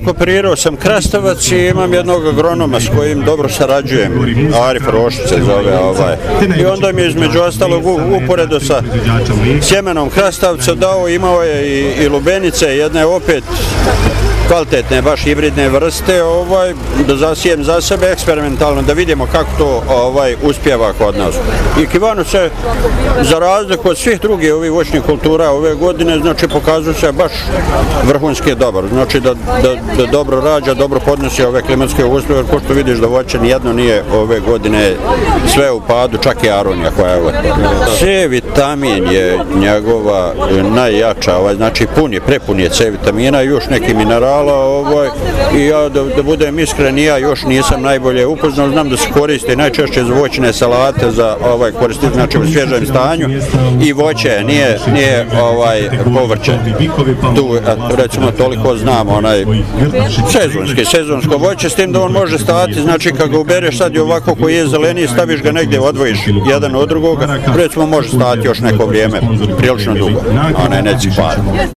kooperirao sam krastavac i imam jednog agronoma s kojim dobro sarađujem, Arif Rošić se zove. I onda mi je između ostalog uporedo sa sjemenom krastavca dao, imao je i lubenice, jedne opet kvalitetne, baš hibridne vrste, da zasijem za sebe eksperimentalno, da vidimo kako to uspjeva kod nas. I kivanu se, za razliku od svih drugih ovih voćnih kultura ove godine, znači pokazuje se baš vrhunski dobar. Znači da dobro rađa, dobro podnosi ove klimatske uslove, jer ko što vidiš da voće nijedno nije ove godine sve u padu, čak i aronija koja je C vitamin je njegova najjača, znači prepun je C vitamina i još neki minerala. I ja, da budem iskren, ja još nisam najbolje upoznao, znam da se koriste najčešće za voćne salate, za koristiti znači u svježem stanju i voće, nije povrće. Tu recimo toliko znam, sezonsko voće, s tim da on može stajati, znači kad ga ubereš sad i ovako koji je zeleniji, staviš ga negdje, odvojiš jedan od drugoga, recimo može stajati još neko vrijeme, prilično dugo, a ne neci par.